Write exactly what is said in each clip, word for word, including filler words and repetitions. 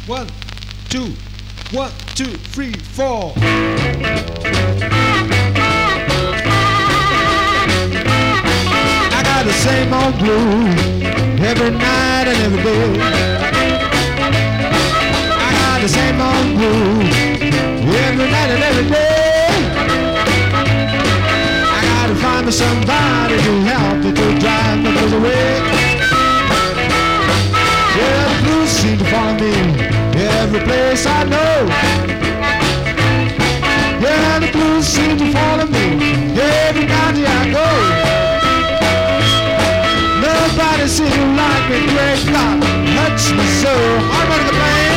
One, two, one, two, three, four. I got the same old blues every night and every day. I got the same old blues every night and every day. I gotta find me somebody to help me to drive the blues away. Yeah, the blues seem to follow me every place I know. Yeah, the blues seem to follow me every county I go. Nobody seems to like me, great God, hurts me so. I'm gonna complain.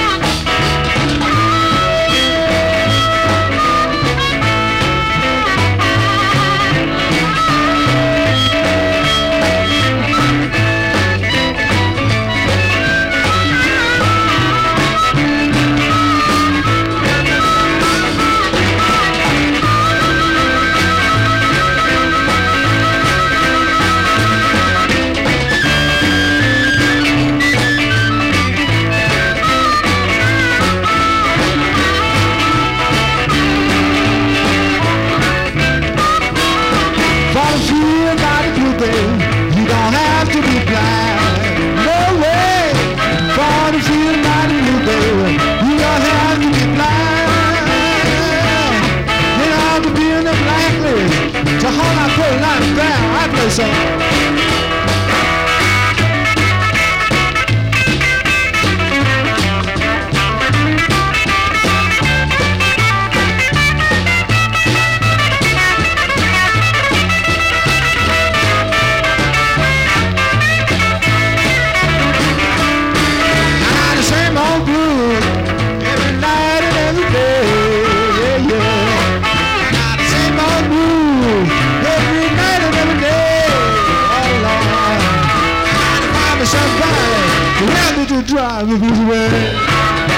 You don't have to be blind, no way. For to feel mighty new baby, you don't have to be blind. You don't have to be in the blacklist to hold my full life down. I play so. Somebody to help me to drive the blues away.